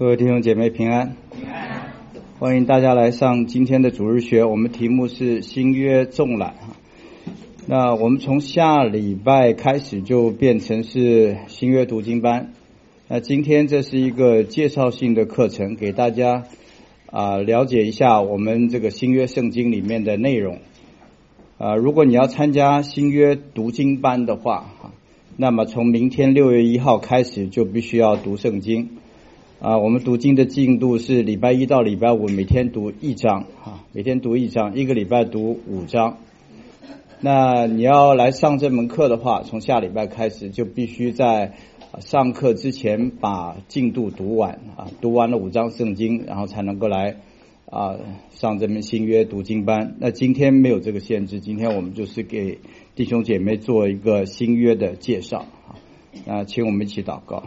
各位弟兄姐妹平安，欢迎大家来上今天的主日学。我们题目是新约纵览。那我们从下礼拜开始就变成是新约读经班。那今天这是一个介绍性的课程，给大家了解一下我们这个新约圣经里面的内容。如果你要参加新约读经班的话，那么从明天6月1号开始就必须要读圣经。我们读经的进度是礼拜一到礼拜五每天读一章，每天读一章，一个礼拜读5章。那你要来上这门课的话，从下礼拜开始就必须在上课之前把进度读完，读完了5章圣经，然后才能够来上这门新约读经班。那今天没有这个限制，今天我们就是给弟兄姐妹做一个新约的介绍。那请我们一起祷告。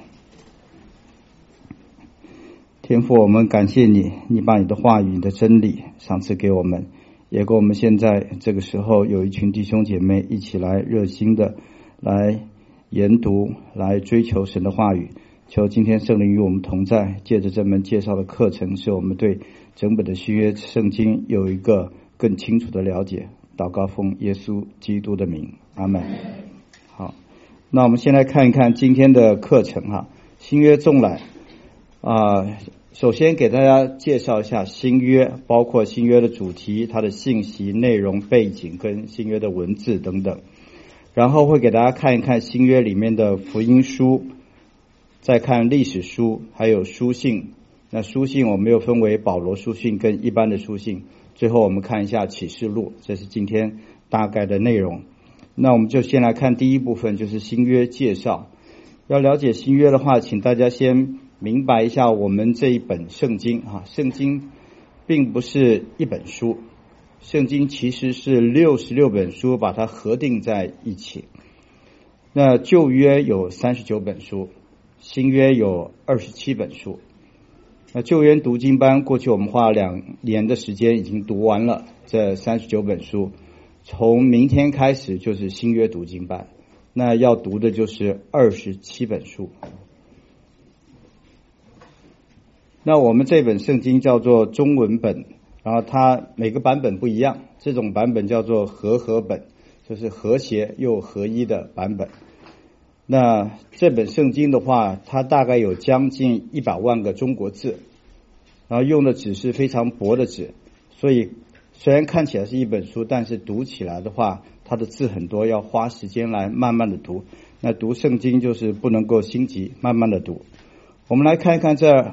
天父，我们感谢你，你把你的话语、你的真理赏赐给我们，也给我们现在这个时候有一群弟兄姐妹一起来热心的来研读，来追求神的话语。求今天圣灵与我们同在，借着这门介绍的课程，使我们对整本的新约圣经有一个更清楚的了解。祷告奉耶稣基督的名，阿们。好，那我们先来看一看今天的课程新约纵览。首先给大家介绍一下新约，包括新约的主题、它的信息、内容、背景跟新约的文字等等。然后会给大家看一看新约里面的福音书，再看历史书，还有书信。那书信我们又分为保罗书信跟一般的书信。最后我们看一下启示录，这是今天大概的内容。那我们就先来看第一部分，就是新约介绍。要了解新约的话，请大家先明白一下我们这一本圣经圣经并不是一本书，圣经其实是66本书把它合订在一起。那旧约有39本书，新约有27本书。那旧约读经班过去我们花了2年的时间已经读完了这39本书，从明天开始就是新约读经班，那要读的就是27本书。那我们这本圣经叫做中文本，然后它每个版本不一样，这种版本叫做和合本，就是和谐又合一的版本。那这本圣经的话，它大概有将近100万个中国字，然后用的纸是非常薄的纸，所以虽然看起来是一本书，但是读起来的话，它的字很多，要花时间来慢慢的读。那读圣经就是不能够心急，慢慢的读。我们来看一看这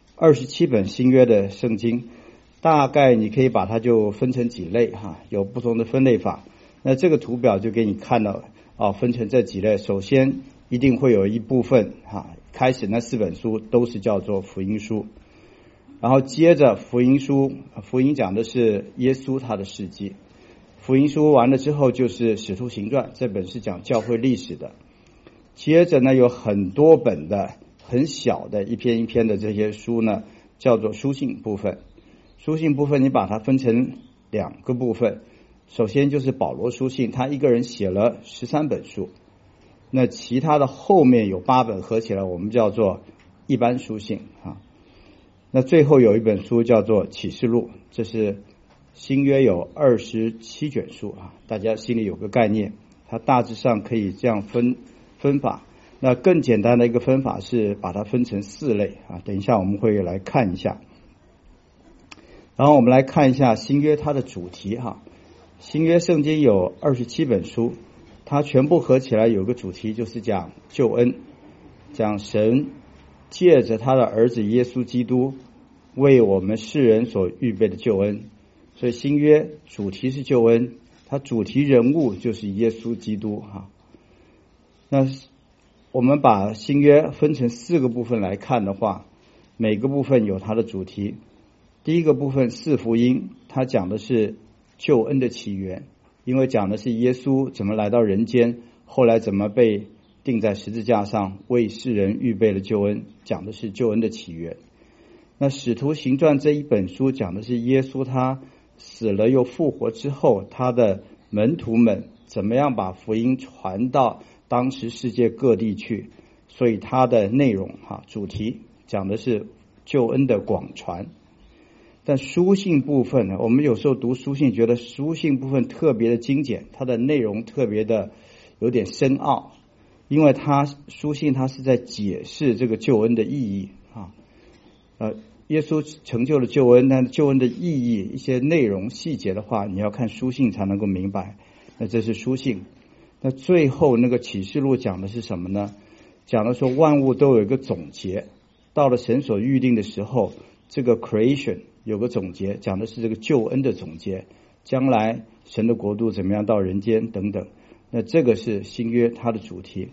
27本新约的圣经，大概你可以把它就分成几类有不同的分类法。那这个图表就给你看到分成这几类。首先一定会有一部分开始那4本书都是叫做福音书，然后接着福音书，福音讲的是耶稣他的事迹，福音书完了之后就是使徒行传，这本是讲教会历史的。接着呢有很多本的很小的一篇一篇的这些书呢，叫做书信部分。书信部分你把它分成2个部分，首先就是保罗书信，他一个人写了13本书，那其他的后面有8本合起来我们叫做一般书信那最后有一本书叫做启示录，这是新约有27卷书大家心里有个概念，它大致上可以这样分法。那更简单的一个分法是把它分成4类等一下我们会来看一下。然后我们来看一下新约它的主题新约圣经有27本书，它全部合起来有个主题，就是讲救恩，讲神借着他的儿子耶稣基督为我们世人所预备的救恩。所以新约主题是救恩，它主题人物就是耶稣基督那我们把新约分成4个部分来看的话，每个部分有它的主题。第一个部分4福音，它讲的是救恩的起源，因为讲的是耶稣怎么来到人间，后来怎么被钉在十字架上为世人预备了救恩，讲的是救恩的起源。那使徒行传这一本书讲的是耶稣他死了又复活之后，他的门徒们怎么样把福音传到当时世界各地去，所以它的内容主题讲的是救恩的广传。但书信部分呢，我们有时候读书信觉得书信部分特别的精简，它的内容特别的有点深奥，因为书信它是在解释这个救恩的意义啊。耶稣成就了救恩，但救恩的意义一些内容细节的话，你要看书信才能够明白。那这是书信。那最后那个启示录讲的是什么呢？讲的说万物都有一个总结，到了神所预定的时候，这个 creation 有个总结，讲的是这个救恩的总结，将来神的国度怎么样到人间等等。那这个是新约它的主题。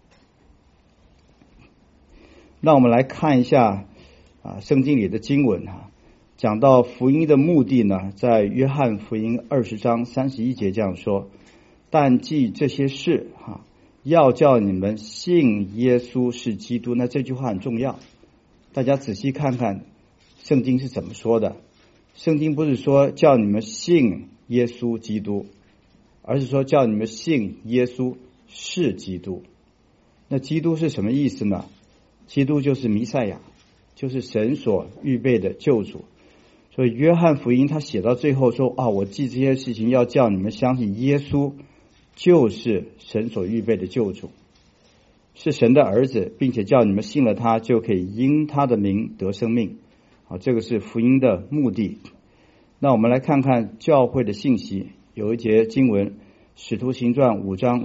那我们来看一下圣经里的经文讲到福音的目的呢，在约翰福音20章31节这样说：但记这些事要叫你们信耶稣是基督。那这句话很重要，大家仔细看看圣经是怎么说的。圣经不是说叫你们信耶稣基督，而是说叫你们信耶稣是基督。那基督是什么意思呢？基督就是弥赛亚，就是神所预备的救主。所以约翰福音他写到最后说我记这些事情要叫你们相信耶稣就是神所预备的救主，是神的儿子，并且叫你们信了他就可以因他的名得生命。这个是福音的目的。那我们来看看教会的信息，有一节经文使徒行传5章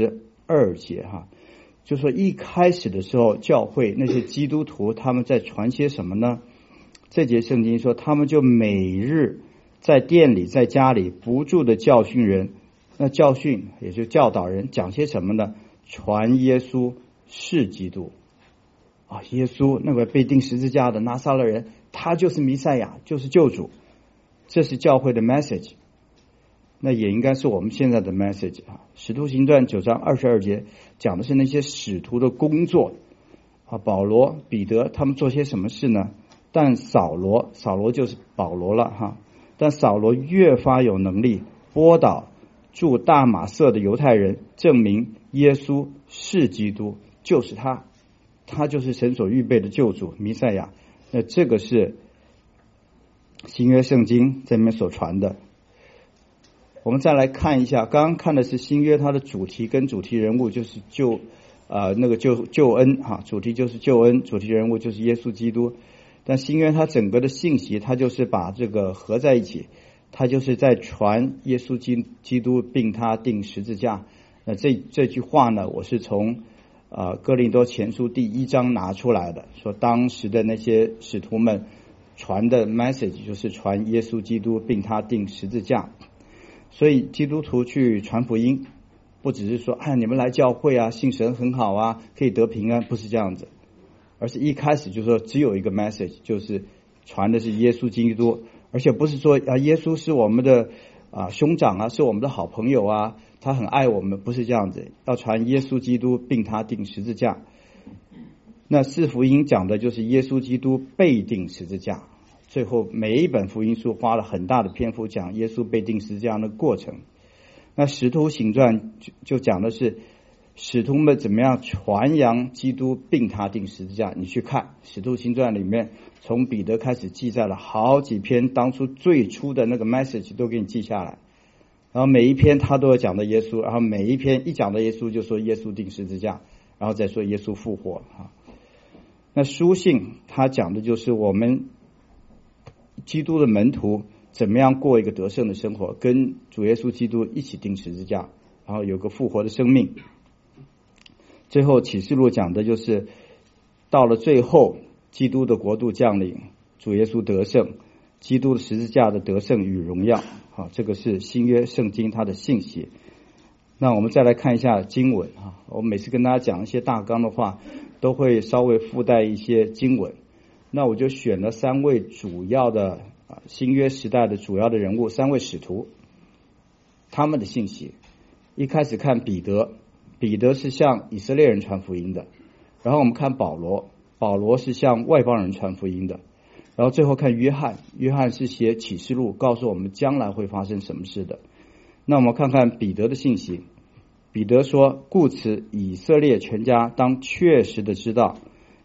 42节就说一开始的时候教会那些基督徒他们在传些什么呢？这节圣经说他们就每日在店里在家里不住的教训人。那教训也就教导人，讲些什么呢？传耶稣是基督耶稣那个被钉十字架的拿撒勒人，他就是弥赛亚，就是救主。这是教会的 message， 那也应该是我们现在的 message 使徒行传9章22节讲的是那些使徒的工作保罗、彼得他们做些什么事呢？但扫罗就是保罗了但扫罗越发有能力拨导住大马色的犹太人，证明耶稣是基督，就是他就是神所预备的救主弥赛亚。那这个是新约圣经这里面所传的。我们再来看一下，刚刚看的是新约它的主题跟主题人物，就是救恩主题就是救恩，主题人物就是耶稣基督。但新约它整个的信息，它就是把这个合在一起，它就是在传耶稣基督并他钉十字架。那这句话呢，我是从哥林多前书第1章拿出来的，说当时的那些使徒们传的 message 就是传耶稣基督并他钉十字架。所以基督徒去传福音，不只是说你们来教会信神很好可以得平安，不是这样子，而是一开始就说只有一个 message， 就是传的是耶稣基督，而且不是说耶稣是我们的兄长是我们的好朋友他很爱我们，不是这样子，要传耶稣基督并他钉十字架。那四福音讲的就是耶稣基督被钉十字架，最后每一本福音书花了很大的篇幅讲耶稣被钉十字架的过程。那使徒行传就讲的是使徒们怎么样传扬基督并他钉十字架。你去看使徒行传里面，从彼得开始记载了好几篇当初最初的那个 message 都给你记下来，然后每一篇他都有讲到耶稣，然后每一篇一讲到耶稣就说耶稣钉十字架，然后再说耶稣复活那书信他讲的就是我们基督的门徒怎么样过一个得胜的生活，跟主耶稣基督一起钉十字架，然后有个复活的生命。最后启示录讲的就是到了最后基督的国度降临，主耶稣得胜，基督的十字架的得胜与荣耀这个是新约圣经它的信息。那我们再来看一下经文我每次跟大家讲一些大纲的话，都会稍微附带一些经文。那我就选了3位主要的新约时代的主要的人物，3位使徒，他们的信息。一开始看彼得，彼得是向以色列人传福音的，然后我们看保罗，保罗是向外邦人传福音的，然后最后看约翰，约翰是写启示录，告诉我们将来会发生什么事的。那我们看看彼得的信息。彼得说，故此以色列全家当确实的知道，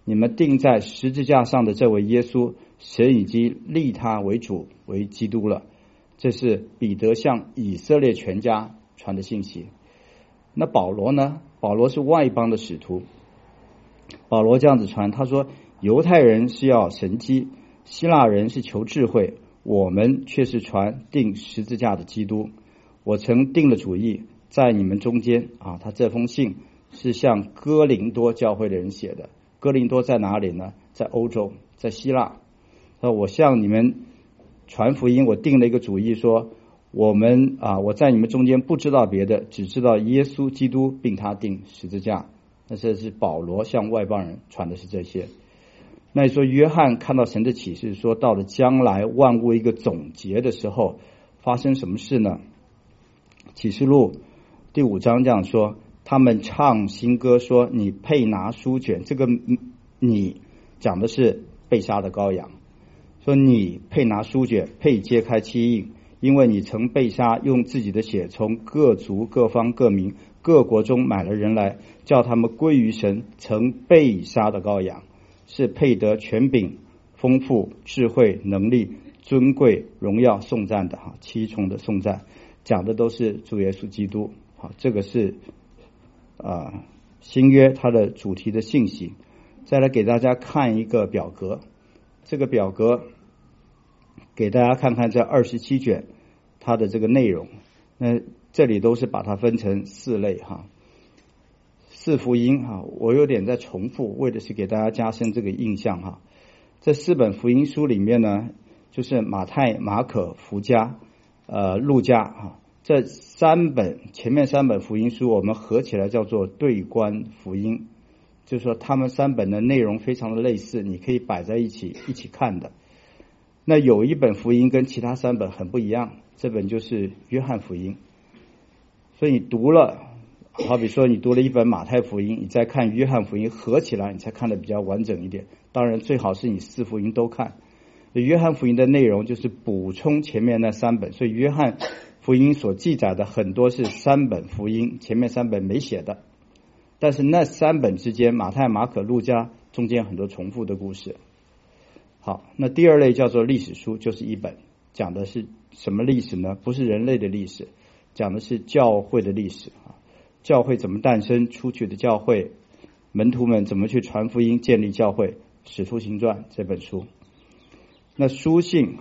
你们钉在十字架上的这位耶稣，神已经立他为主，为基督了。这是彼得向以色列全家传的信息。那保罗呢？保罗是外邦的使徒，保罗这样子传，他说犹太人是要神迹，希腊人是求智慧，我们却是传钉十字架的基督。我曾定了主意，在你们中间啊，他这封信是向哥林多教会的人写的。哥林多在哪里呢？在欧洲，在希腊。我向你们传福音，我定了一个主意，说我在你们中间不知道别的，只知道耶稣基督并他钉十字架。那这是保罗向外邦人传的是这些。那你说约翰看到神的启示，说到了将来万物一个总结的时候，发生什么事呢？启示录第5章这样说，他们唱新歌说，你配拿书卷。这个你讲的是被杀的羔羊，说你配拿书卷，配揭开七印，因为你曾被杀，用自己的血从各族各方各民各国中买了人来，叫他们归于神，曾被杀的羔羊，是配得权柄、丰富、智慧、能力、尊贵、荣耀、颂赞的七重的颂赞，讲的都是主耶稣基督。这个是新约它的主题的信息。再来给大家看一个表格，这个表格给大家看看这27卷它的这个内容。那这里都是把它分成4类4福音我有点在重复，为的是给大家加深这个印象这4本福音书里面呢，就是马太、马可、福家、路加这3本，前面3本福音书我们合起来叫做对观福音，就是说他们3本的内容非常的类似，你可以摆在一起看的。那有一本福音跟其他3本很不一样，这本就是约翰福音。所以你读了，好比说你读了一本马太福音，你再看约翰福音，合起来你才看得比较完整一点。当然最好是你4福音都看。约翰福音的内容就是补充前面那3本，所以约翰福音所记载的很多是3本福音，前面3本没写的。但是那3本之间，马太、马可、路加中间很多重复的故事。好，那第2类叫做历史书，就是一本，讲的是什么历史呢？不是人类的历史，讲的是教会的历史教会怎么诞生，出去的教会，门徒们怎么去传福音，建立教会，使徒行传这本书。那书信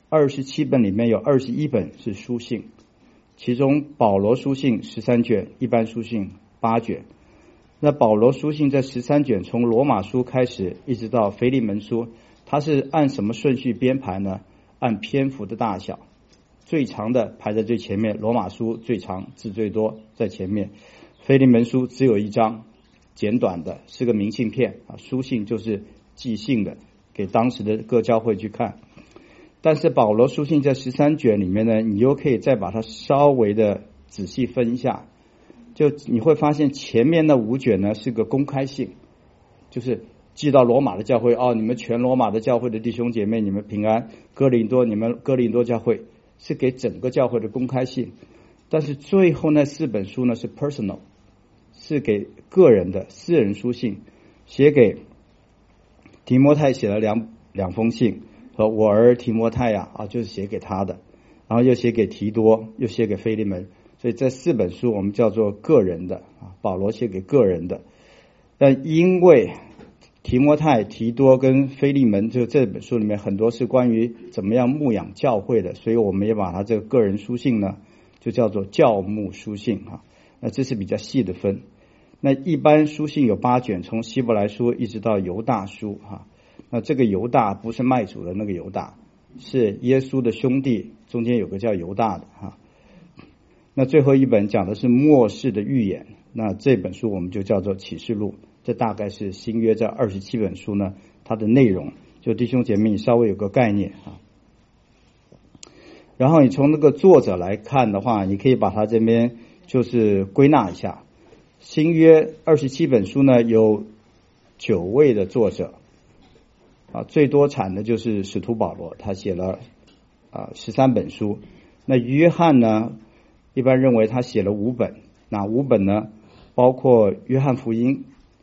27本里面有21本是书信，其中保罗书信13卷，一般书信8卷。那保罗书信这13卷从罗马书开始一直到腓利门书，它是按什么顺序编排呢？按篇幅的大小，最长的排在最前面，罗马书最长，字最多在前面，腓利门书只有1章，简短的，是个明信片书信就是寄信的，给当时的各教会去看。但是保罗书信这13卷里面呢，你又可以再把它稍微的仔细分一下，就你会发现前面那5卷呢是个公开信，就是寄到罗马的教会你们全罗马的教会的弟兄姐妹，你们平安，哥林多，你们哥林多教会，是给整个教会的公开信。但是最后那4本书呢是 personal， 是给个人的私人书信，写给提摩太，写了两封信，说我儿提摩太就是写给他的，然后又写给提多，又写给腓利门，所以这4本书我们叫做个人的保罗写给个人的。但因为提摩太、提多跟腓利门就这本书里面很多是关于怎么样牧养教会的，所以我们也把它这个个人书信呢就叫做教牧书信那这是比较细的分。那一般书信有8卷，从希伯来书一直到犹大书那这个犹大不是卖主的那个犹大，是耶稣的兄弟，中间有个叫犹大的那最后一本讲的是末世的预言，那这本书我们就叫做启示录。这大概是新约这27本书呢它的内容，就弟兄姐妹你稍微有个概念然后你从那个作者来看的话，你可以把它这边就是归纳一下。新约27本书呢有9位的作者最多产的就是使徒保罗，他写了13本书。那约翰呢一般认为他写了5本，哪5本呢？包括约翰福音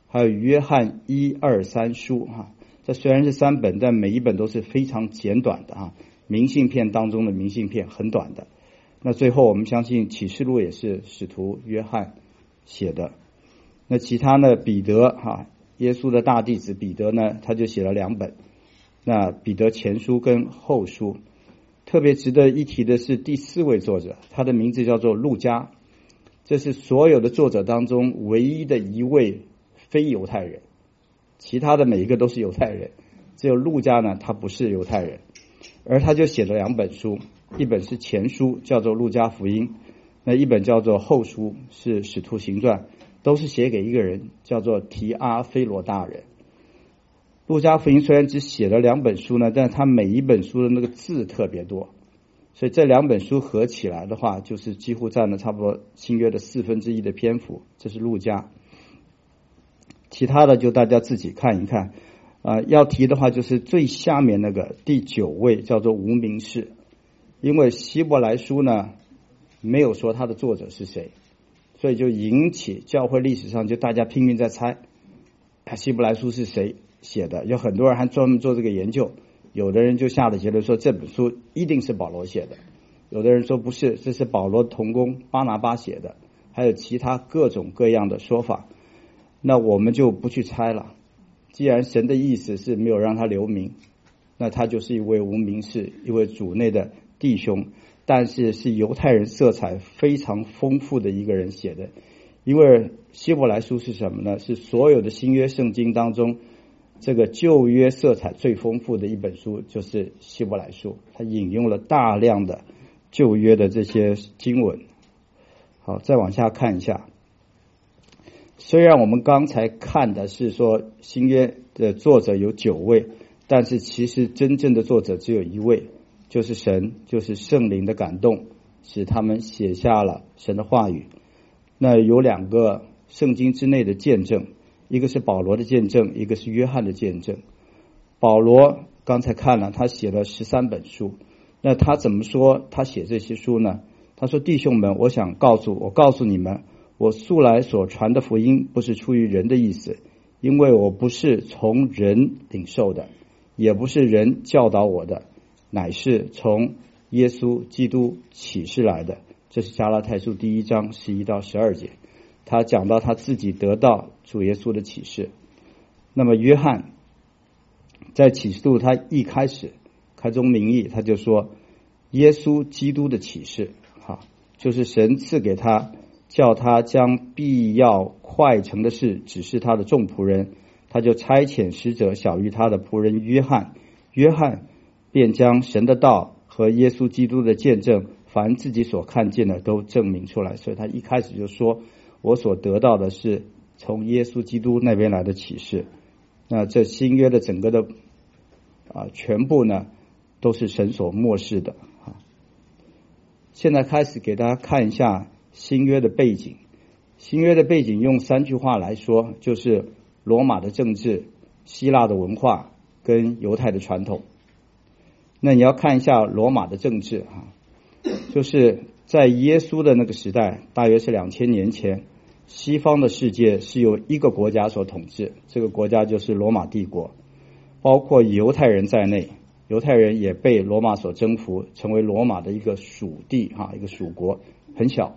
还有约翰1、2、3书哈。这虽然是3本，但每一本都是非常简短的啊，明信片当中的明信片，很短的。那最后我们相信启示录也是使徒约翰写的。那其他呢，彼得哈，耶稣的大弟子彼得呢，他就写了2本。那彼得前书跟后书。特别值得一提的是第4位作者，他的名字叫做路加，这是所有的作者当中唯一的一位非犹太人，其他的每一个都是犹太人，只有路加呢，他不是犹太人，而他就写了2本书，一本是前书，叫做路加福音，那一本叫做后书，是使徒行传，都是写给一个人，叫做提阿非罗大人。路加福音虽然只写了2本书呢，但是他每一本书的那个字特别多，所以这2本书合起来的话，就是几乎占了差不多新约的1/4的篇幅，这是路加。其他的就大家自己看一看。要提的话就是最下面那个第9位叫做无名氏，因为希伯来书呢没有说他的作者是谁，所以就引起教会历史上就大家拼命在猜希伯来书是谁写的，有很多人还专门做这个研究，有的人就下了结论说这本书一定是保罗写的，有的人说不是，这是保罗同工巴拿巴写的，还有其他各种各样的说法。那我们就不去猜了，既然神的意思是没有让他留名，那他就是一位无名氏，一位主内的弟兄，但是是犹太人色彩非常丰富的一个人写的。因为希伯来书是什么呢？是所有的新约圣经当中这个旧约色彩最丰富的一本书，就是希伯来书，他引用了大量的旧约的这些经文。好，再往下看一下。虽然我们刚才看的是说新约的作者有9位，但是其实真正的作者只有1位，就是神，就是圣灵的感动，使他们写下了神的话语。那有2个圣经之内的见证，一个是保罗的见证，一个是约翰的见证。保罗刚才看了，他写了13本书。那他怎么说他写这些书呢？他说，弟兄们，我告诉你们，我素来所传的福音不是出于人的意思，因为我不是从人领受的，也不是人教导我的，乃是从耶稣基督启示来的。这是加拉太书第1章11到12节，他讲到他自己得到主耶稣的启示。那么约翰在启示录他一开始开宗明义，他就说耶稣基督的启示，就是神赐给他，叫他将必要快成的事指示他的众仆人，他就差遣使者晓谕他的仆人约翰，约翰便将神的道和耶稣基督的见证，凡自己所看见的都证明出来。所以他一开始就说，我所得到的是从耶稣基督那边来的启示。那这新约的整个的全部呢都是神所默示的。现在开始给大家看一下新约的背景。新约的背景用3句话来说，就是罗马的政治、希腊的文化跟犹太的传统。那你要看一下罗马的政治就是在耶稣的那个时代，大约是2000年前，西方的世界是由一个国家所统治，这个国家就是罗马帝国，包括犹太人在内，犹太人也被罗马所征服，成为罗马的一个属地一个属国，很小。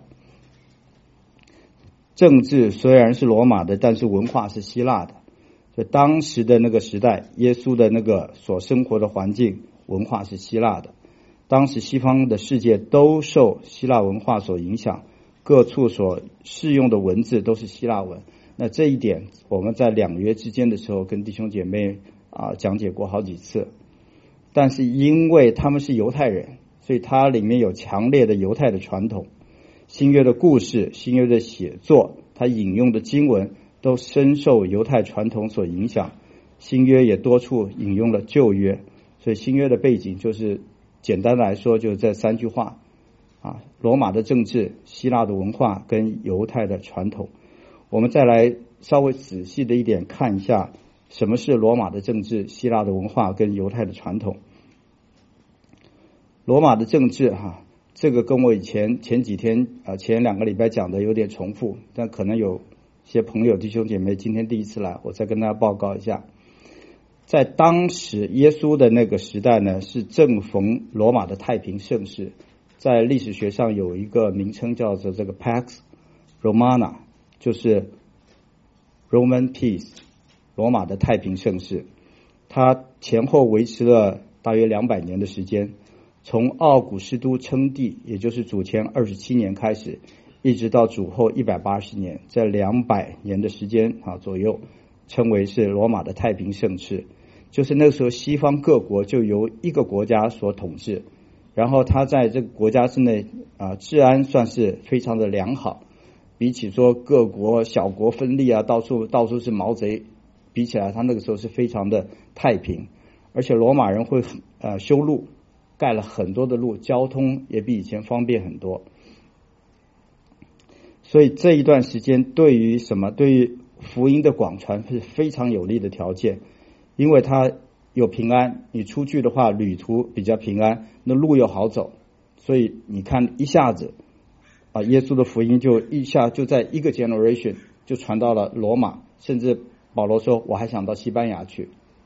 政治虽然是罗马的，但是文化是希腊的。所以当时的那个时代，耶稣的那个所生活的环境文化是希腊的。当时西方的世界都受希腊文化所影响，各处所适用的文字都是希腊文。那这一点我们在2约之间的时候跟弟兄姐妹讲解过好几次。但是因为他们是犹太人，所以它里面有强烈的犹太的传统，新约的故事、新约的写作，它引用的经文都深受犹太传统所影响。新约也多处引用了旧约，所以新约的背景就是简单来说就是这3句话罗马的政治、希腊的文化跟犹太的传统。我们再来稍微仔细的一点看一下什么是罗马的政治、希腊的文化跟犹太的传统。罗马的政治这个跟我前几天前2个礼拜讲的有点重复，但可能有些朋友弟兄姐妹今天第一次来，我再跟大家报告一下，在当时耶稣的那个时代呢，是正逢罗马的太平盛世，在历史学上有一个名称叫做这个 Pax Romana， 就是 Roman Peace， 罗马的太平盛世。它前后维持了大约200年的时间，从奥古斯都称帝，也就是主前27年开始，一直到主后180年，在200年的时间左右，称为是罗马的太平盛世。就是那个时候西方各国就由一个国家所统治，然后他在这个国家之内治安算是非常的良好，比起说各国小国分立到处是毛贼比起来，他那个时候是非常的太平。而且罗马人会修路，盖了很多的路，交通也比以前方便很多。所以这一段时间对于福音的广传是非常有利的条件，因为它有平安，你出去的话旅途比较平安，那路又好走，所以你看一下子耶稣的福音就在一个 generation 就传到了罗马，甚至保罗说我还想到西班牙去。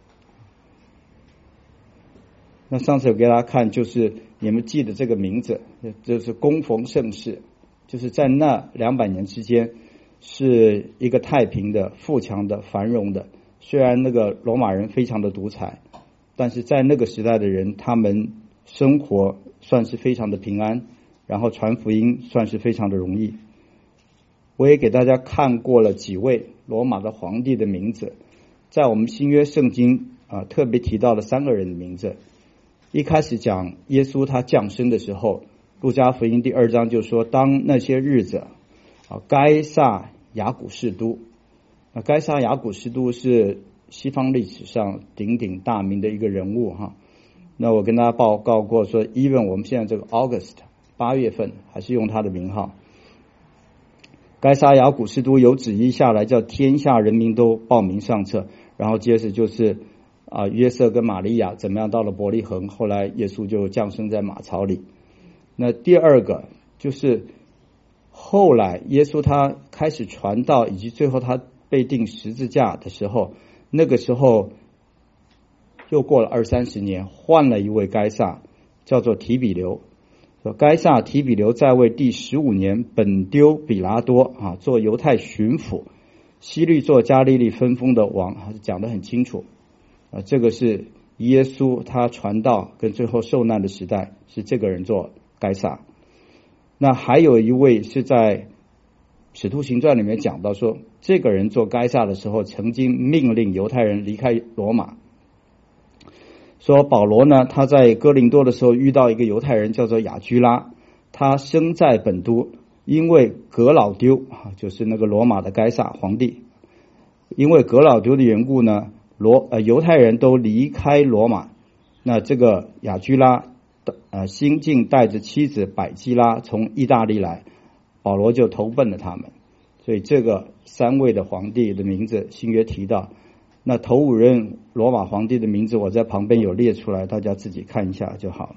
那上次我给大家看，就是你们记得这个名字，就是恭逢盛世，就是在那200年之间是一个太平的、富强的、繁荣的。虽然那个罗马人非常的独裁，但是在那个时代的人，他们生活算是非常的平安，然后传福音算是非常的容易。我也给大家看过了几位罗马的皇帝的名字，在我们新约圣经特别提到了3个人的名字。一开始讲耶稣他降生的时候，路加福音第2章就说，当那些日子该撒亚古士都，该撒亚古士都是西方历史上鼎鼎大名的一个人物那我跟大家报告过说 even 我们现在这个 August 8月份还是用他的名号。该撒亚古士都有旨意下来，叫天下人民都报名上册，然后接着就是约瑟跟玛利亚怎么样到了伯利恒，后来耶稣就降生在马槽里。那第二个就是后来耶稣他开始传道，以及最后他被钉十字架的时候，那个时候又过了20-30年，换了一位该撒，叫做提比留。该撒提比留在位第15年，本丢比拉多做犹太巡抚，希律做加利利分封的王，讲得很清楚。这个是耶稣他传道跟最后受难的时代，是这个人做该撒。那还有一位是在使徒行传里面讲到说，这个人做该撒的时候曾经命令犹太人离开罗马。说保罗呢，他在哥林多的时候遇到一个犹太人叫做亚居拉，他生在本都，因为革老丢就是那个罗马的该撒皇帝，因为革老丢的缘故呢，犹太人都离开罗马。那这个亚居拉新近带着妻子百基拉从意大利来，保罗就投奔了他们。所以这个3位的皇帝的名字新约提到。那头5任罗马皇帝的名字我在旁边有列出来，大家自己看一下就好。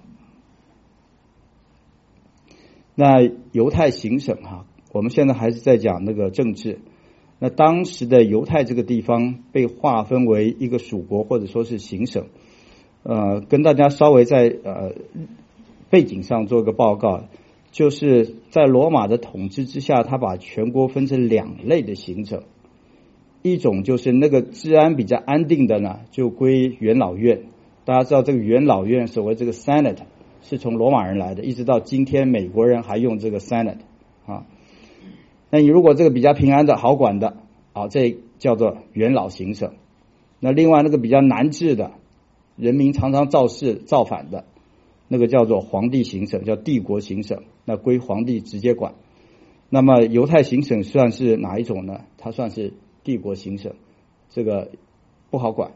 那犹太行省我们现在还是在讲那个政治。那当时的犹太这个地方被划分为一个属国或者说是行省。跟大家稍微在背景上做个报告，就是在罗马的统治之下，他把全国分成2类的行省。一种就是那个治安比较安定的呢，就归元老院。大家知道这个元老院，所谓这个 Senate 是从罗马人来的，一直到今天美国人还用这个 Senate 那你如果这个比较平安的好管的这叫做元老行省。那另外那个比较难治的，人民常常造事造反的，那个叫做皇帝行省，叫帝国行省，那归皇帝直接管。那么犹太行省算是哪一种呢？它算是帝国行省，这个不好管。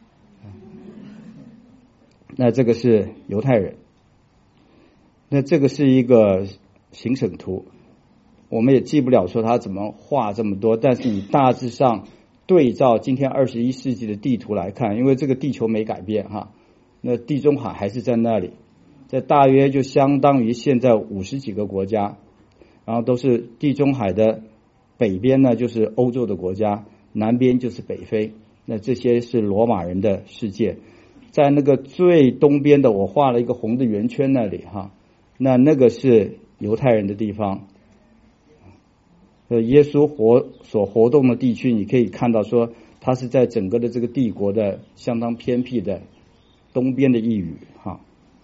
那这个是犹太人。那这个是一个行省图，我们也记不了说他怎么画这么多，但是你大致上对照今天21世纪的地图来看，因为这个地球没改变那地中海还是在那里，这大约就相当于现在50几个国家，然后都是地中海的北边呢就是欧洲的国家，南边就是北非，那这些是罗马人的世界。在那个最东边的我画了一个红的圆圈那里哈，那个是犹太人的地方。耶稣所活动的地区，你可以看到说他是在整个的这个帝国的相当偏僻的东边的一隅哈。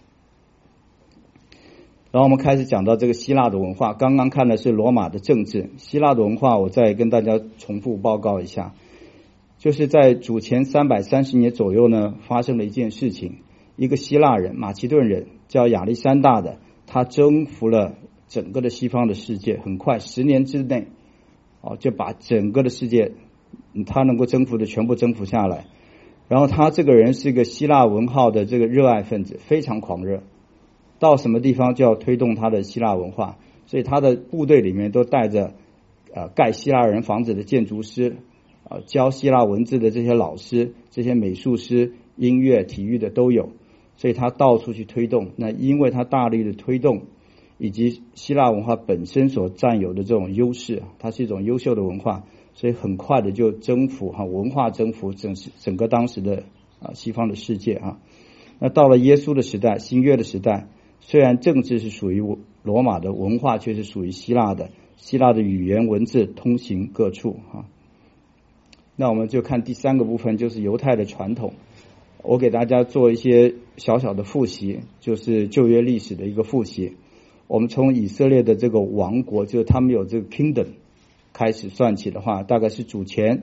然后我们开始讲到这个希腊的文化，刚刚看的是罗马的政治，希腊的文化我再跟大家重复报告一下。就是在主前330年左右呢，发生了一件事情，一个希腊人马其顿人叫亚历山大的，他征服了整个的西方的世界，很快10年之内就把整个的世界他能够征服的全部征服下来。然后他这个人是一个希腊文化的这个热爱分子，非常狂热，到什么地方就要推动他的希腊文化，所以他的部队里面都带着盖希腊人房子的建筑师，教希腊文字的这些老师，这些美术师，音乐体育的都有，所以他到处去推动。那因为他大力的推动，以及希腊文化本身所占有的这种优势，它是一种优秀的文化，所以很快的就征服文化征服整个当时的西方的世界啊。那到了耶稣的时代，新约的时代，虽然政治是属于罗马的，文化却是属于希腊的，希腊的语言文字通行各处啊。那我们就看第3个部分，就是犹太的传统。我给大家做一些小小的复习，就是旧约历史的一个复习。我们从以色列的这个王国，就是他们有这个 kingdom 开始算起的话，大概是主前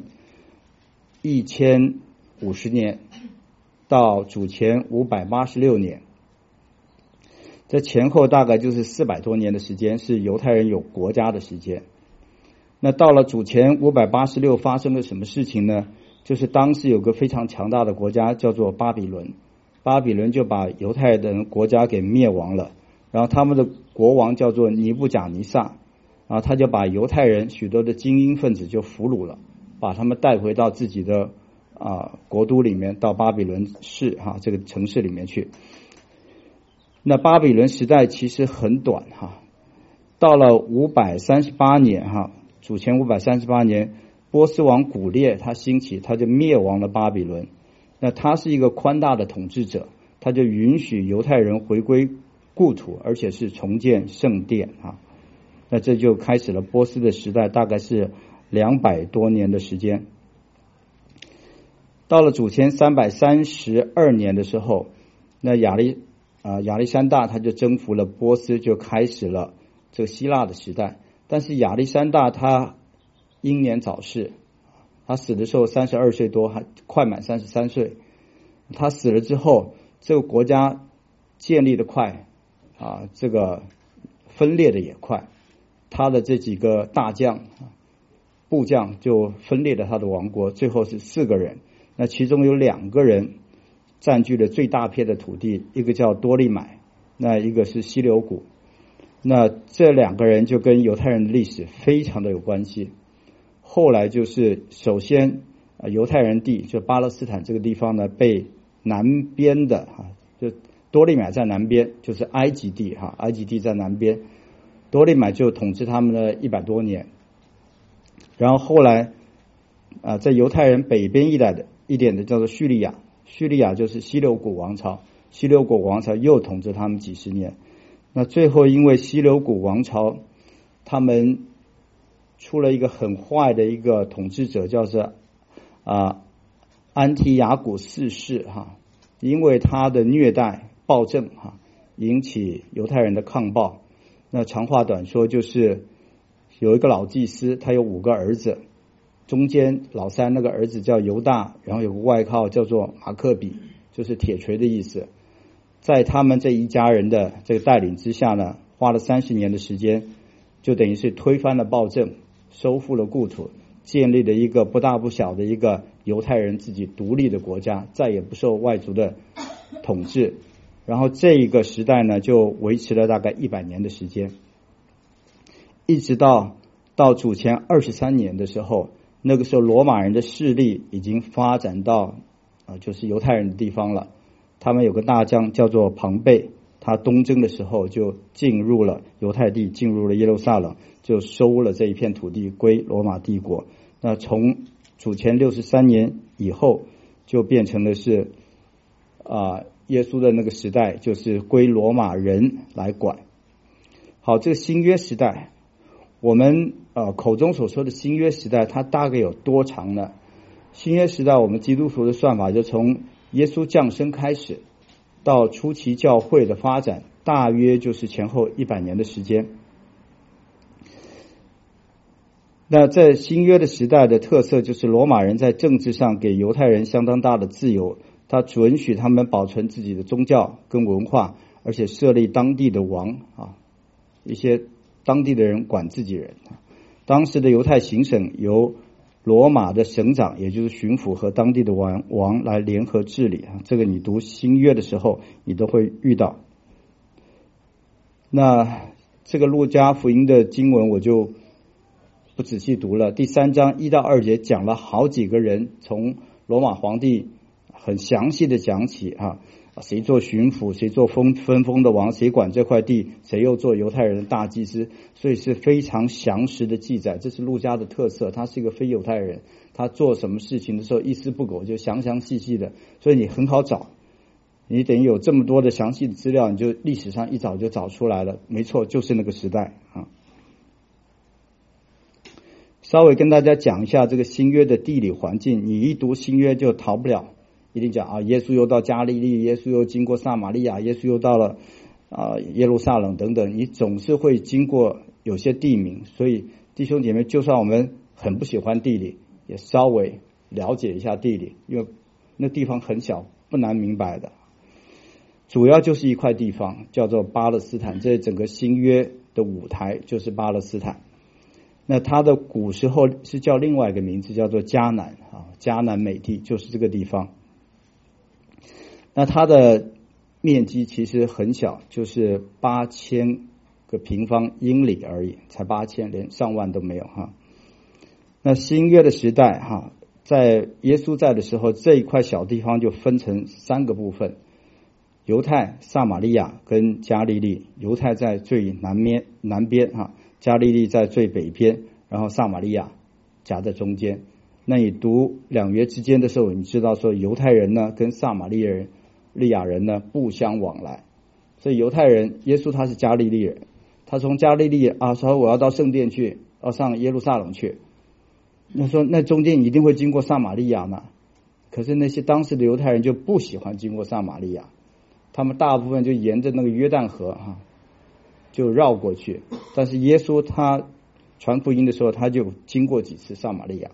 1050年到主前586年，这前后大概就是400多年的时间，是犹太人有国家的时间。那到了主前586发生了什么事情呢？就是当时有个非常强大的国家叫做巴比伦，巴比伦就把犹太人国家给灭亡了，然后他们的国王叫做尼布甲尼撒，然后他就把犹太人许多的精英分子就俘虏了，把他们带回到自己的国都里面，到巴比伦市这个城市里面去。那巴比伦时代其实很短到了538年主前538年，波斯王古列他兴起，他就灭亡了巴比伦。那他是一个宽大的统治者，他就允许犹太人回归故土，而且是重建圣殿那这就开始了波斯的时代，大概是200多年的时间。到了主前332年的时候，那亚历山大他就征服了波斯，就开始了这个希腊的时代。但是亚历山大他英年早逝，他死的时候32岁多，还快满33岁。他死了之后，这个国家建立的快这个分裂的也快。他的这几个大将部将就分裂了他的王国，最后是4个人。那其中有2个人占据了最大片的土地，一个叫多利买，那一个是希留古。那这2个人就跟犹太人的历史非常的有关系。后来就是首先犹太人地就巴勒斯坦这个地方呢，被南边的就多利买在南边，就是埃及地埃及地在南边，多利买就统治他们的100多年。然后后来在犹太人北边一点的叫做叙利亚，叙利亚就是希留古王朝，希留古王朝又统治他们几十年。那最后因为希留古王朝他们出了一个很坏的一个统治者，叫做安提亚古四世因为他的虐待暴政引起犹太人的抗暴。那长话短说，就是有一个老祭司，他有5个儿子，中间老三那个儿子叫犹大，然后有个外号叫做马克比，就是铁锤的意思。在他们这一家人的这个带领之下呢，花了30年的时间，就等于是推翻了暴政，收复了故土，建立了一个不大不小的一个犹太人自己独立的国家，再也不受外族的统治。然后这一个时代呢，就维持了大概100年的时间，一直到主前23年的时候，那个时候罗马人的势力已经发展到就是犹太人的地方了。他们有个大将叫做庞贝， 他东征的时候就进入了犹太地，进入了耶路撒冷，就收了这一片土地归罗马帝国。那从主前63年以后，就变成的是耶稣的那个时代，就是归罗马人来管。好，这个新约时代，我们口中所说的新约时代，它大概有多长呢？新约时代，我们基督徒的算法就从耶稣降生开始，到初期教会的发展，大约就是前后100年的时间。那在新约的时代的特色就是罗马人在政治上给犹太人相当大的自由，他准许他们保存自己的宗教跟文化，而且设立当地的王一些当地的人管自己人。当时的犹太行省由罗马的省长，也就是巡抚和当地的王来联合治理。这个你读新约的时候你都会遇到。那这个路加福音的经文我就不仔细读了，第3章1到2节讲了好几个人，从罗马皇帝很详细的讲起谁做巡抚，谁做分封的王，谁管这块地，谁又做犹太人的大祭司，所以是非常详实的记载。这是路加的特色，他是一个非犹太人，他做什么事情的时候一丝不苟，就详细的，所以你很好找，你等于有这么多的详细的资料，你就历史上一找就找出来了。没错，就是那个时代稍微跟大家讲一下这个新约的地理环境，你一读新约就逃不了，一定讲耶稣又到加利利，耶稣又经过撒玛利亚，耶稣又到了耶路撒冷等等，你总是会经过有些地名。所以弟兄姐妹，就算我们很不喜欢地理，也稍微了解一下地理，因为那地方很小，不难明白的。主要就是一块地方叫做巴勒斯坦，这整个新约的舞台就是巴勒斯坦。那它的古时候是叫另外一个名字，叫做迦南迦南美地，就是这个地方。那它的面积其实很小，就是8000个平方英里而已，才8000，连上万都没有那新约的时代在耶稣在的时候，这一块小地方就分成3个部分：犹太、撒玛利亚跟加利利。犹太在最南边加利利在最北边，然后撒玛利亚夹在中间。那你读2约之间的时候，你知道说犹太人呢跟撒玛利亚人呢不相往来。所以犹太人，耶稣他是加利利人，他从加利利说我要到圣殿去，要上耶路撒冷去。那说那中间一定会经过撒玛利亚嘛？可是那些当时的犹太人就不喜欢经过撒玛利亚，他们大部分就沿着那个约旦河就绕过去。但是耶稣他传福音的时候，他就经过几次撒玛利亚。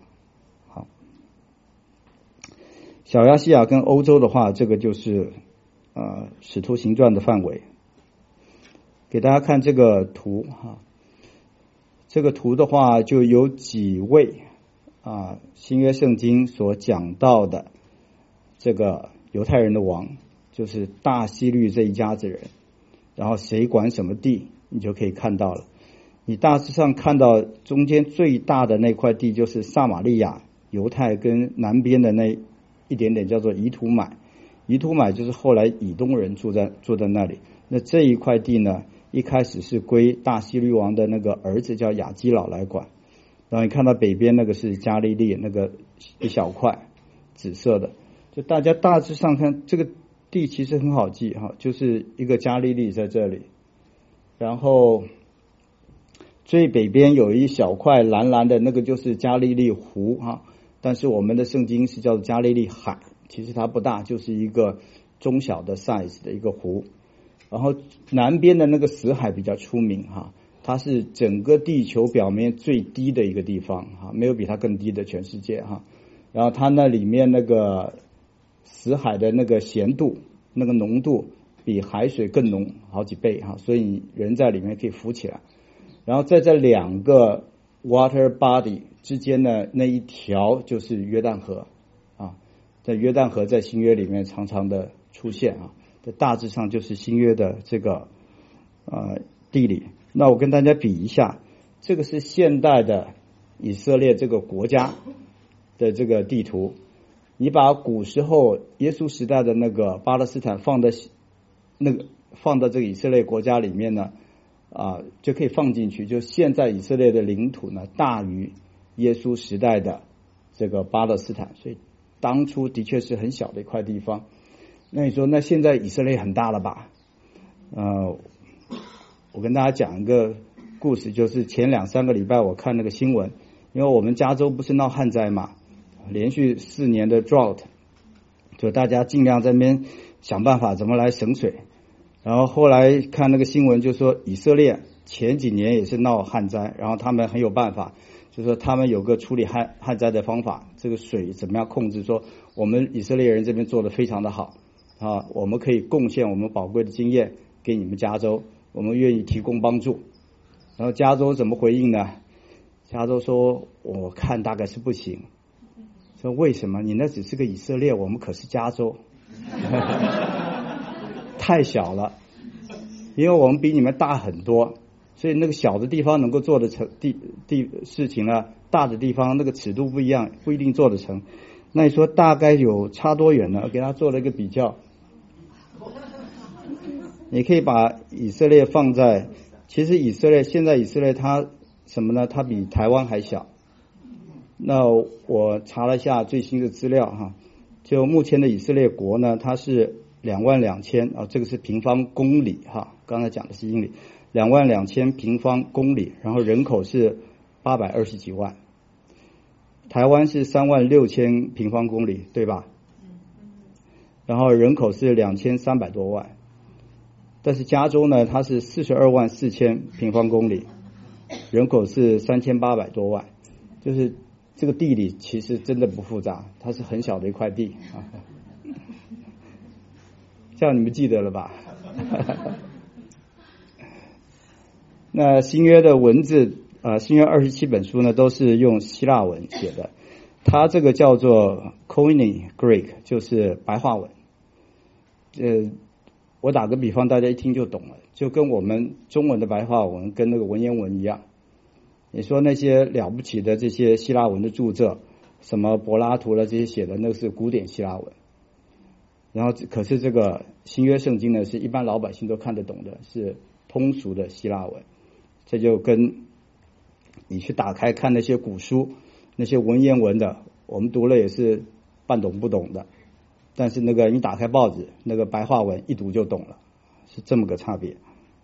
小亚细亚跟欧洲的话，这个就是使徒行传的范围。给大家看这个图这个图的话就有几位新约圣经所讲到的这个犹太人的王，就是大希律这一家子人，然后谁管什么地你就可以看到了。你大致上看到中间最大的那块地就是撒玛利亚、犹太跟南边的那一点点叫做以土买。以土买就是后来以东人住在那里。那这一块地呢，一开始是归大希律王的那个儿子叫亚基老来管。然后你看到北边那个是加利利，那个一小块紫色的，就大家大致上看这个地其实很好记就是一个加利利在这里，然后最北边有一小块蓝蓝的，那个就是加利利湖但是我们的圣经是叫做加利利海，其实它不大，就是一个中小的 size 的一个湖。然后南边的那个死海比较出名它是整个地球表面最低的一个地方没有比它更低的全世界然后它那里面那个死海的那个咸度，那个浓度比海水更浓好几倍所以你人在里面可以浮起来。然后在这2个 water body 之间的那一条就是约旦河在约旦河在新约里面常常的出现这大致上就是新约的这个地理。那我跟大家比一下，这个是现代的以色列这个国家的这个地图，你把古时候耶稣时代的那个巴勒斯坦放在那个放到这个以色列国家里面呢，就可以放进去。就现在以色列的领土呢，大于耶稣时代的这个巴勒斯坦，所以当初的确是很小的一块地方。那你说，那现在以色列很大了吧？我跟大家讲一个故事，就是前2-3个礼拜我看那个新闻，因为我们加州不是闹旱灾嘛，连续4年的 drought， 就大家尽量在那边想办法怎么来省水。然后后来看那个新闻，就说以色列前几年也是闹旱灾，然后他们很有办法，就说他们有个处理旱灾的方法，这个水怎么样控制，说我们以色列人这边做得非常的好我们可以贡献我们宝贵的经验给你们加州，我们愿意提供帮助。然后加州怎么回应呢？加州说我看大概是不行。说为什么？你那只是个以色列，我们可是加州太小了，因为我们比你们大很多，所以那个小的地方能够做得成事情呢，大的地方那个尺度不一样，不一定做得成。那你说大概有差多远呢？给他做了一个比较，你可以把以色列放在，其实现在以色列它什么呢？它比台湾还小。那我查了一下最新的资料就目前的以色列国呢，它是22000这个是平方公里刚才讲的是英里，22000平方公里，然后人口是820几万。台湾是36000平方公里，对吧？然后人口是2300多万。但是加州呢，它是424000平方公里，人口是3800多万。就是这个地理其实真的不复杂，它是很小的一块地这样你们记得了吧？那新约的文字新约27本书呢，都是用希腊文写的，它这个叫做 Koine Greek， 就是白话文。我打个比方，大家一听就懂了，就跟我们中文的白话文跟那个文言文一样。你说那些了不起的这些希腊文的著作，什么柏拉图了这些写的，那是古典希腊文。然后可是这个新约圣经呢，是一般老百姓都看得懂的，是通俗的希腊文。这就跟你去打开看那些古书，那些文言文的，我们读了也是半懂不懂的，但是那个你打开报纸，那个白话文一读就懂了，是这么个差别。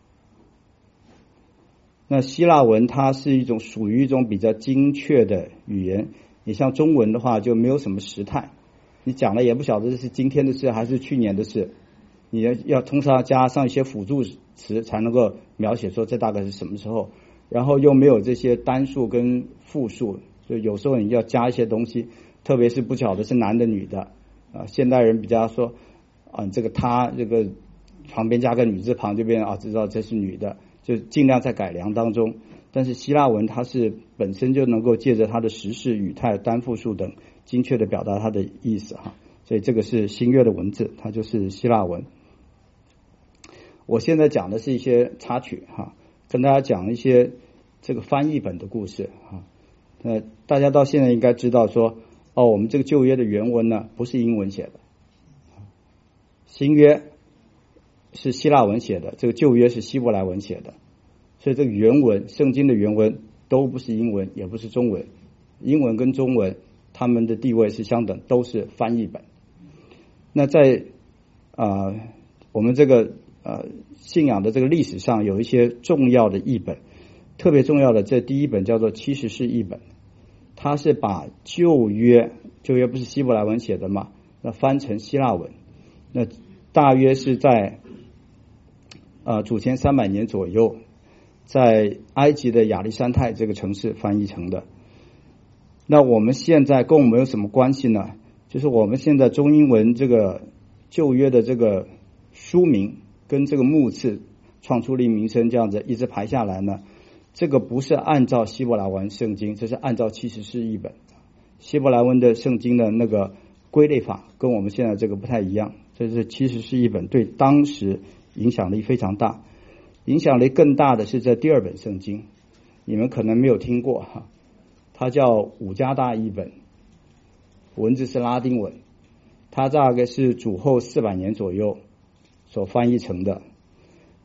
那希腊文它是属于一种比较精确的语言，你像中文的话就没有什么时态，你讲了也不晓得这是今天的事还是去年的事，你要通常加上一些辅助词才能够描写说这大概是什么时候，然后又没有这些单数跟复数，所以有时候你要加一些东西，特别是不晓得是男的女的现代人比较说这个他这个旁边加个女字旁就变知道这是女的，就尽量在改良当中。但是希腊文它是本身就能够借着它的时事语态单复数等精确的表达它的意思所以这个是新约的文字，它就是希腊文。我现在讲的是一些插曲跟大家讲一些这个翻译本的故事大家到现在应该知道说我们这个旧约的原文呢不是英文写的，新约是希腊文写的，这个旧约是希伯来文写的，所以这个原文圣经的原文都不是英文也不是中文，英文跟中文他们的地位是相等，都是翻译本。那在我们这个信仰的这个历史上有一些重要的译本，特别重要的这第一本叫做70士译本，它是把旧约不是希伯来文写的嘛，那翻成希腊文，那大约是在主前300年左右，在埃及的亚历山泰这个城市翻译成的。那我们现在跟我们有什么关系呢？就是我们现在中英文这个旧约的这个书名跟这个目次创出令名声这样子一直排下来呢，这个不是按照希伯来文圣经，这是按照70士译本。希伯来文的圣经的那个归类法跟我们现在这个不太一样，这是70士译本，对当时影响力非常大。影响力更大的是这第二本圣经，你们可能没有听过它叫五加大译本，文字是拉丁文，它大概是主后400年左右所翻译成的。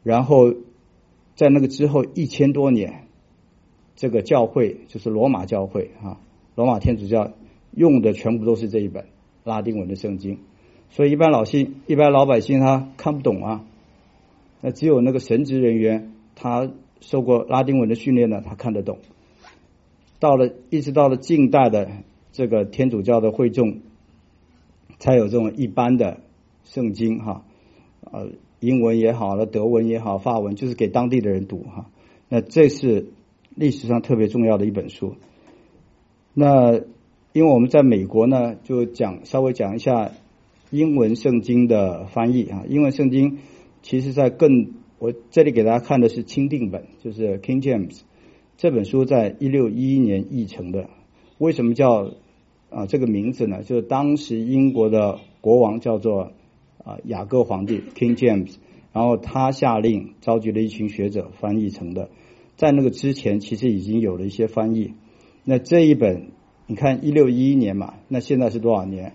然后在那个之后1000多年，这个教会就是罗马教会罗马天主教用的全部都是这一本拉丁文的圣经，所以一般老百姓他看不懂啊，那只有那个神职人员他受过拉丁文的训练呢，他看得懂。一直到了近代的这个天主教的会众，才有这种一般的圣经英文也好了，德文也好，法文，就是给当地的人读那这是历史上特别重要的一本书。那因为我们在美国呢，就稍微讲一下英文圣经的翻译英文圣经其实我这里给大家看的是钦定本，就是 King James。这本书在1611年译成的。为什么叫这个名字呢？就是当时英国的国王叫做雅各皇帝 King James， 然后他下令召集了一群学者翻译成的。在那个之前其实已经有了一些翻译。那这一本你看1611年嘛，那现在是多少年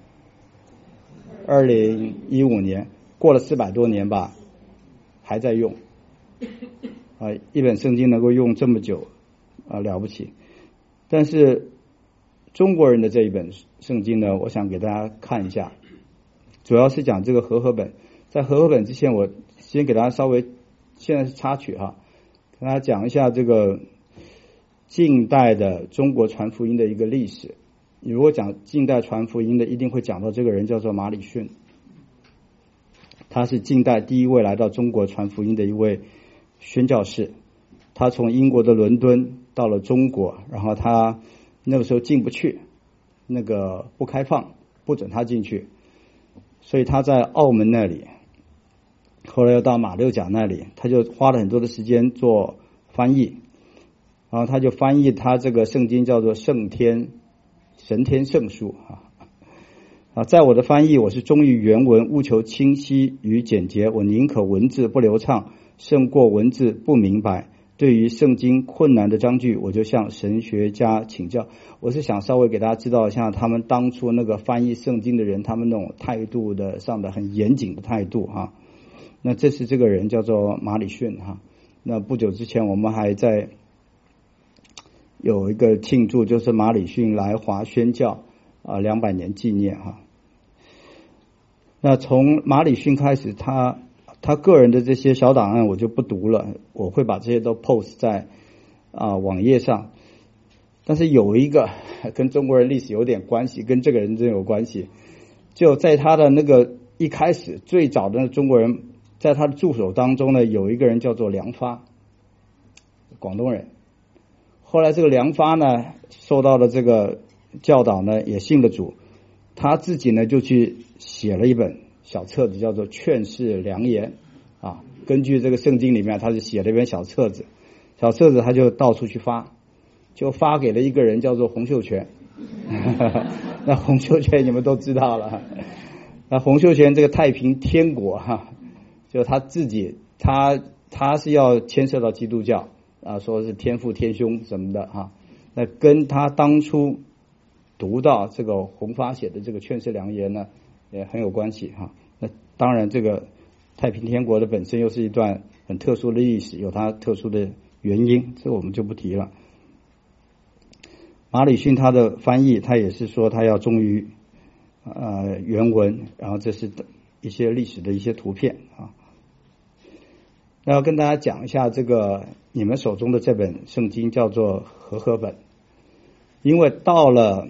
？2015年，过了400多年吧，还在用一本圣经能够用这么久了不起。但是中国人的这一本圣经呢，我想给大家看一下，主要是讲这个和合本。在和合本之前，我先给大家现在是插曲跟大家讲一下这个近代的中国传福音的一个历史。你如果讲近代传福音的，一定会讲到这个人叫做马礼逊，他是近代第一位来到中国传福音的一位宣教士。他从英国的伦敦到了中国，然后他那个时候进不去，那个不开放，不准他进去，所以他在澳门那里，后来又到马六甲那里，他就花了很多的时间做翻译，然后他就翻译他这个圣经叫做神天圣书在我的翻译，我是忠于原文，务求清晰与简洁，我宁可文字不流畅，胜过文字不明白。对于圣经困难的章句，我就向神学家请教。我是想稍微给大家知道一下他们当初那个翻译圣经的人，他们那种态度的上的很严谨的态度那这是这个人叫做马礼逊那不久之前我们还在有一个庆祝，就是马礼逊来华宣教200年纪念那从马礼逊开始，他个人的这些小档案我就不读了，我会把这些都 post 在网页上。但是有一个跟中国人历史有点关系，跟这个人真有关系。就在他的那个一开始最早的中国人，在他的助手当中呢，有一个人叫做梁发，广东人。后来这个梁发呢，受到了这个教导呢，也信了主。他自己呢就去写了一本小册子，叫做《劝世良言》根据这个圣经里面，他是写了一本小册子，他就到处去发，就发给了一个人叫做洪秀全。那洪秀全你们都知道了，那洪秀全这个太平天国就他自己他是要牵涉到基督教说是天父天兄什么的那跟他当初读到这个洪发写的这个《劝世良言》呢也很有关系那当然这个太平天国的本身又是一段很特殊的历史，有它特殊的原因，这我们就不提了。马礼逊他的翻译，他也是说他要忠于原文，然后这是一些历史的一些图片那要跟大家讲一下这个你们手中的这本圣经叫做和合本，因为到了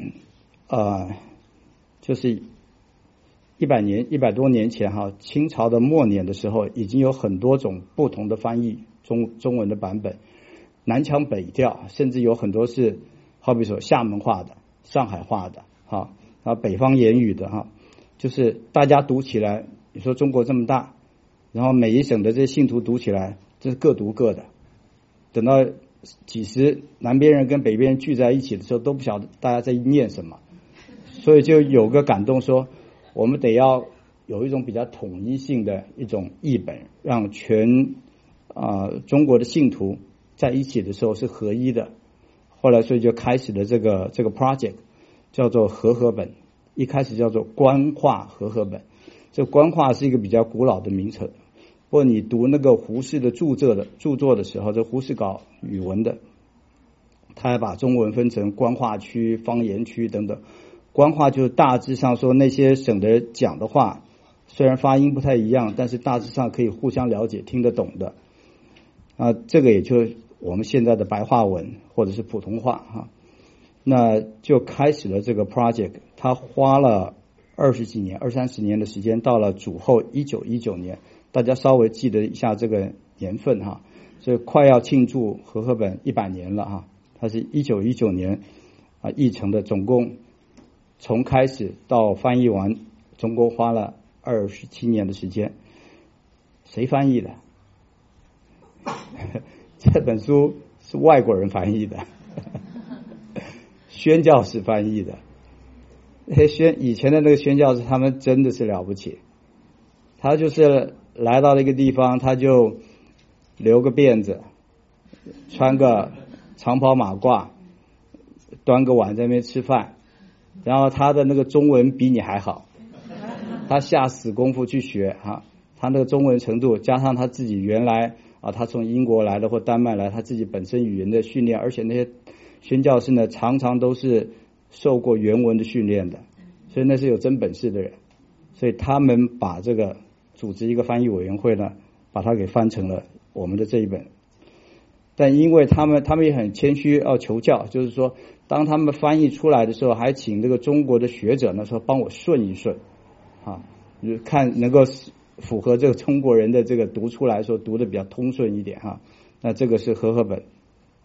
就是100多年前清朝的末年的时候，已经有很多种不同的翻译中文的版本，南腔北调，甚至有很多是好比说厦门话的、上海话的北方言语的就是大家读起来，你说中国这么大，然后每一省的这些信徒读起来，这是各读各的，等到南边人跟北边人聚在一起的时候，都不晓得大家在念什么，所以就有个感动说，我们得要有一种比较统一性的一种译本，让全中国的信徒在一起的时候是合一的。后来所以就开始了这个 project， 叫做和合本，一开始叫做官话和合本。这官话是一个比较古老的名称， 或你读那个胡适的著作的时候，这胡适搞语文的，他还把中文分成官话区、方言区等等。官话就是大致上说那些省的讲的话，虽然发音不太一样，但是大致上可以互相了解、听得懂的。这个也就是我们现在的白话文或者是普通话哈。那就开始了这个 project， 他花了20几年、20-30年的时间，到了主后1919年，大家稍微记得一下这个年份哈，所以快要庆祝和合本100年了哈。它是1919年译成的，总共从开始到翻译完，总共花了27年的时间。谁翻译的？这本书是外国人翻译的。宣教士翻译的，以前的那个宣教士，他们真的是了不起。他就是来到了一个地方，他就留个辫子，穿个长袍马褂，端个碗在那边吃饭，然后他的那个中文比你还好，他下死功夫去学哈，他那个中文程度加上他自己原来他从英国来的或丹麦来，他自己本身语言的训练，而且那些宣教士呢，常常都是受过原文的训练的，所以那是有真本事的人。所以他们把这个组织一个翻译委员会呢，把它给翻成了我们的这一本。但因为他们也很谦虚，要求教，就是说，当他们翻译出来的时候，还请这个中国的学者呢说帮我顺一顺，看能够符合这个中国人的这个读出来说读的比较通顺一点哈。那这个是和合本。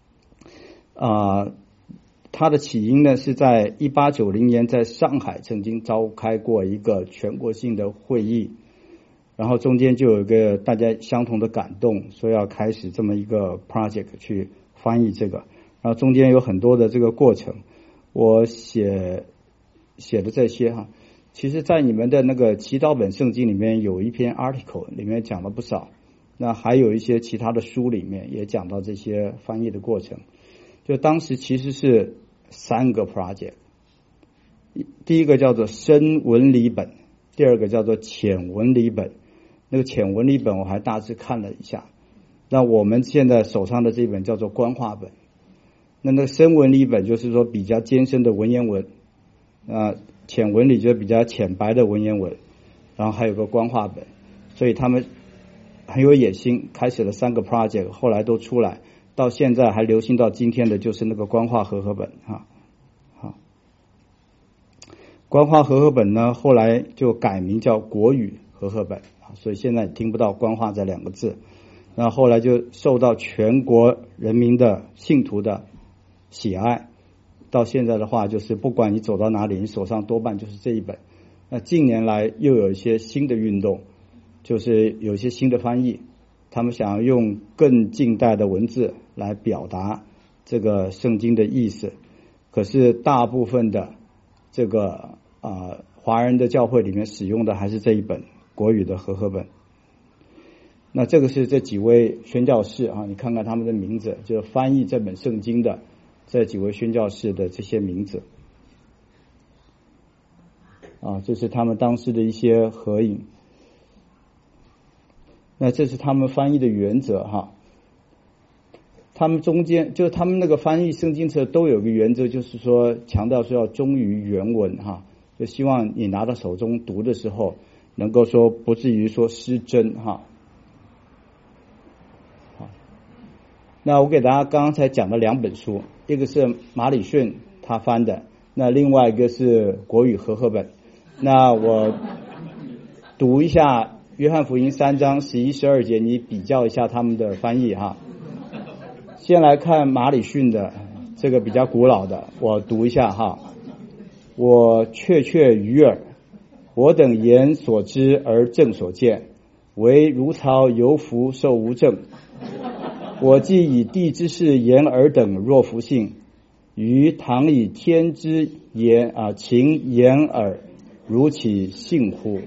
它的起因呢是在1890年在上海曾经召开过一个全国性的会议，然后中间就有一个大家相同的感动，说要开始这么一个 project 去翻译这个，然后中间有很多的这个过程，我写的这些哈，其实在你们的那个祈祷本圣经里面有一篇 article 里面讲了不少，那还有一些其他的书里面也讲到这些翻译的过程。就当时其实是3个 project， 第一个叫做深文理本，第二个叫做浅文理本。那个浅文理本我还大致看了一下，那我们现在手上的这本叫做官话本。那个深文理本就是说比较艰深的文言文，浅文理就比较浅白的文言文，然后还有个官话本。所以他们很有野心，开始了3个 project， 后来都出来。到现在还流行到今天的就是那个官话和合本哈。好，官话和合本呢后来就改名叫国语和合本，所以现在听不到官话这2个字。那后来就受到全国人民的信徒的喜爱，到现在的话就是不管你走到哪里，你手上多半就是这一本。那近年来又有一些新的运动，就是有一些新的翻译，他们想要用更近代的文字来表达这个圣经的意思，可是大部分的这个华人的教会里面使用的还是这一本国语的和合本。那这个是这几位宣教士你看看他们的名字，就是翻译这本圣经的这几位宣教士的这些名字这是他们当时的一些合影。那这是他们翻译的原则哈。他们中间就是他们那个翻译圣经册都有个原则，就是说强调说要忠于原文哈，就希望你拿到手中读的时候能够说不至于说失真哈。好，那我给大家刚才讲了2本书，一个是马礼逊他翻的，那另外一个是国语和合本。那我读一下约翰福音3章11、12节，你比较一下他们的翻译哈。先来看马礼逊的，这个比较古老的，我读一下哈。我确确于耳，我等言所知而正所见，唯如草犹服受无证。我既以地之事言尔等若服信，于倘以天之言情言耳，如其信乎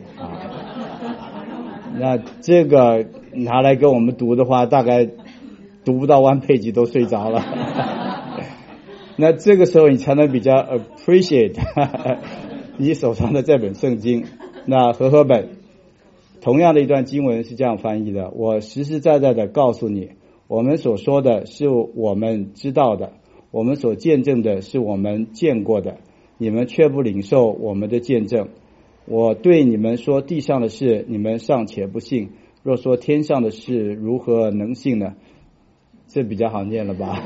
那这个拿来跟我们读的话，大概读不到1 page 都睡着了那这个时候你才能比较 appreciate 你手上的这本圣经。那和合本同样的一段经文是这样翻译的：我实实在在的告诉你，我们所说的是我们知道的，我们所见证的是我们见过的，你们却不领受我们的见证。我对你们说地上的事，你们尚且不信，若说天上的事，如何能信呢？这比较好念了吧？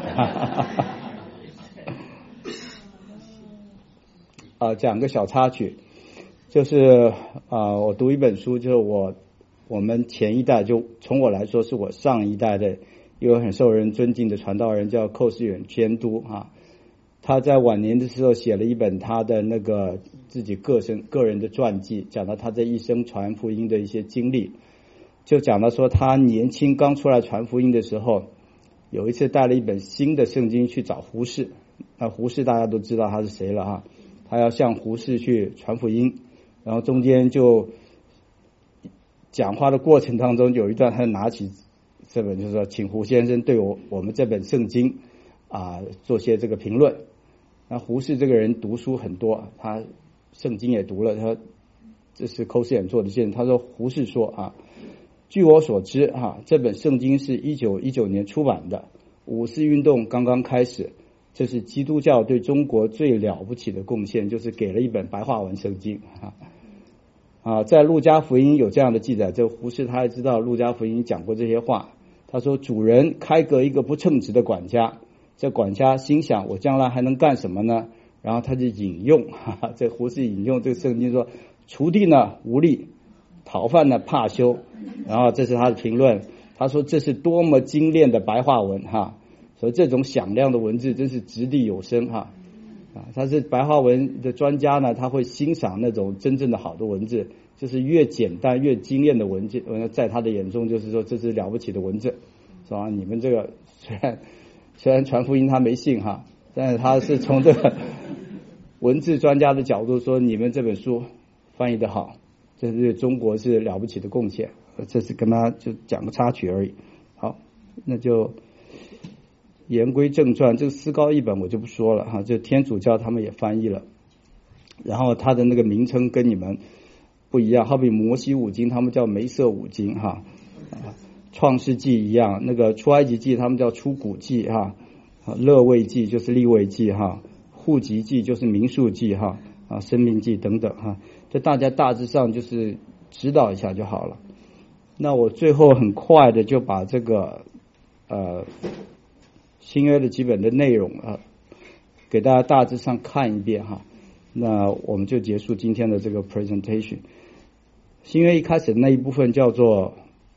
讲个小插曲，就是我读一本书，就是我们前一代，就从我来说是我上一代的一个很受人尊敬的传道人，叫寇世远监督啊。他在晚年的时候写了一本他的那个自己个人的传记，讲到他这一生传福音的一些经历，就讲到说他年轻刚出来传福音的时候，有一次带了一本新的圣经去找胡适。那胡适大家都知道他是谁了哈，他要向胡适去传福音，然后中间就讲话的过程当中有一段，他拿起这本，就是说请胡先生对我们这本圣经做些这个评论。那胡适这个人读书很多，他圣经也读了，他这是寇世远做的见证。他说胡适说据我所知这本圣经是1919年出版的，五四运动刚刚开始，这是基督教对中国最了不起的贡献，就是给了一本白话文圣经在路加福音有这样的记载，这胡适他还知道路加福音讲过这些话。他说主人开革一个不称职的管家，这管家心想我将来还能干什么呢？然后他就引用这胡适引用这个圣经说，锄地呢无力，讨饭呢怕羞，然后这是他的评论。他说这是多么精炼的白话文所以这种响亮的文字真是掷地有声他是白话文的专家呢，他会欣赏那种真正的好的文字，就是越简单越精炼的文字，在他的眼中就是说这是了不起的文字，是吧？你们这个虽然传福音他没信但是他是从这个文字专家的角度说，你们这本书翻译的好，这是对中国是了不起的贡献。这是跟他就讲个插曲而已。好，那就言归正传，这个思高译本我就不说了就天主教他们也翻译了，然后他的那个名称跟你们不一样，好比摩西五经他们叫梅瑟五经创世纪一样，那个出埃及记他们叫出谷记勒位记就是利未记户籍记就是民数记生命记等等这大家大致上就是知道一下就好了。那我最后很快的就把这个新约的基本的内容给大家大致上看一遍那我们就结束今天的这个 presentation。 新约一开始的那一部分叫做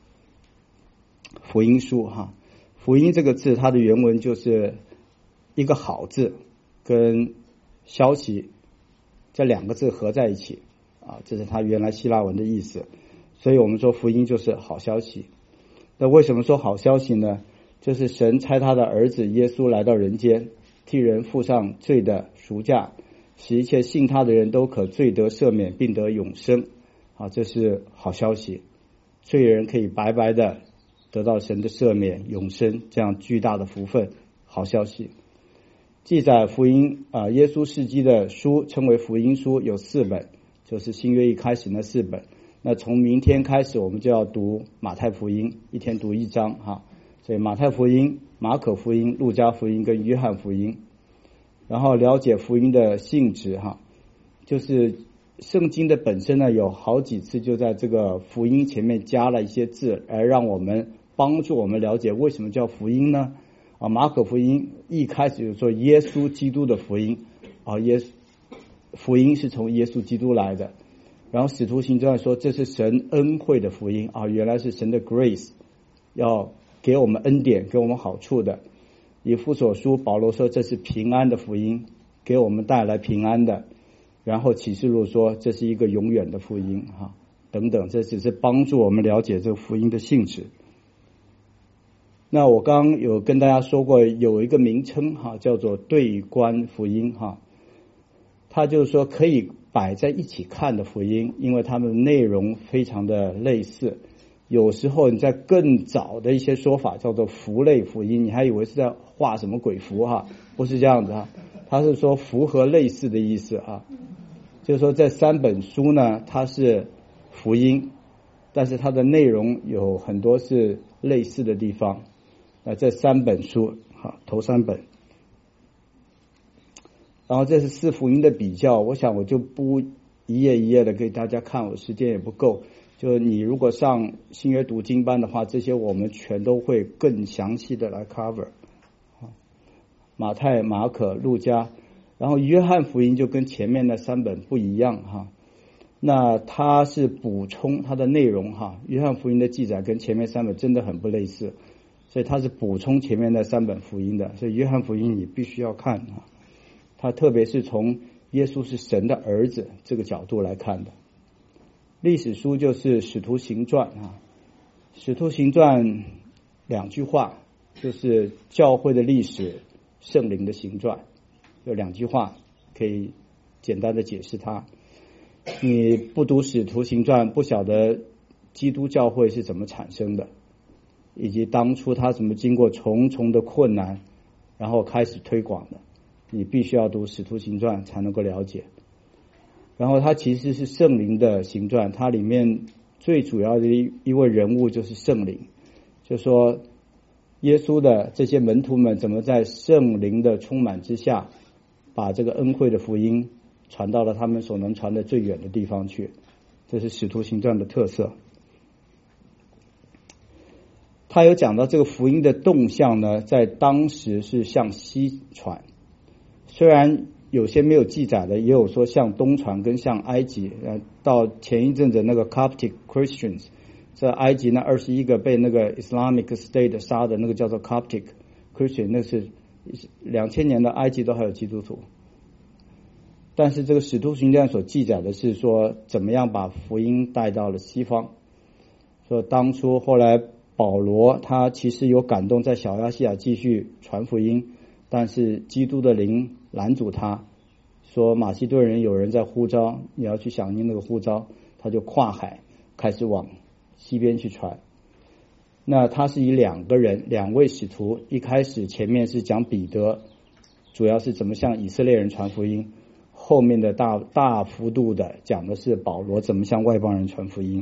福音书福音这个字它的原文就是一个好字跟消息这两个字合在一起这是它原来希腊文的意思，所以我们说福音就是好消息。那为什么说好消息呢？就是神差他的儿子耶稣来到人间，替人付上罪的赎价，使一切信他的人都可罪得赦免并得永生这是好消息，罪人可以白白的得到神的赦免永生，这样巨大的福分，好消息。记载福音耶稣事迹的书称为福音书，有4本，就是新约一开始那4本。那从明天开始我们就要读马太福音，一天读1章所以马太福音、马可福音、路加福音跟约翰福音，然后了解福音的性质就是圣经的本身呢有好几次就在这个福音前面加了一些字，而让我们帮助我们了解为什么叫福音呢马可福音一开始就说耶稣基督的福音福音是从耶稣基督来的。然后使徒行传说这是神恩惠的福音原来是神的 grace 要给我们恩典给我们好处的。以弗所书保罗说这是平安的福音，给我们带来平安的。然后启示录说这是一个永远的福音等等，这只是帮助我们了解这个福音的性质。那我刚刚有跟大家说过有一个名称叫做对观福音它就是说可以摆在一起看的福音，因为它们的内容非常的类似。有时候你在更早的一些说法叫做符类福音，你还以为是在画什么鬼符不是这样子它是说符合类似的意思就是说这3本书呢它是福音， 但是它的内容有很多是类似的地方。那这3本书，好，头3本。然后这是4福音的比较，我想我就不一页一页的给大家看，我时间也不够。就你如果上新约读经班的话，这些我们全都会更详细的来 cover。马太、马可、路加，然后约翰福音就跟前面的3本不一样哈。那它是补充它的内容哈，约翰福音的记载跟前面3本真的很不类似，所以它是补充前面的3本福音的，所以约翰福音你必须要看啊。它特别是从耶稣是神的儿子这个角度来看的。历史书就是使徒行传啊，使徒行传2句话，就是教会的历史，圣灵的行传，有2句话可以简单的解释它。你不读使徒行传，不晓得基督教会是怎么产生的，以及当初它怎么经过重重的困难然后开始推广的，你必须要读使徒行传才能够了解。然后它其实是圣灵的行传，它里面最主要的一位人物就是圣灵，就说耶稣的这些门徒们怎么在圣灵的充满之下，把这个恩惠的福音传到了他们所能传的最远的地方去，这是使徒行传的特色。他有讲到这个福音的动向呢，在当时是向西传，虽然有些没有记载的，也有说向东传跟向埃及。到前一阵子那个 Coptic Christians， 在埃及那21个被那个 Islamic State 杀的那个叫做 Coptic Christian， 那是2000年的埃及都还有基督徒。但是这个使徒行传所记载的是说怎么样把福音带到了西方，说当初后来保罗他其实有感动在小亚细亚继续传福音，但是基督的灵拦阻他，说马其顿人有人在呼召，你要去响应那个呼召，他就跨海开始往西边去传。那他是以2位使徒，一开始前面是讲彼得，主要是怎么向以色列人传福音，后面的大幅度的讲的是保罗怎么向外邦人传福音。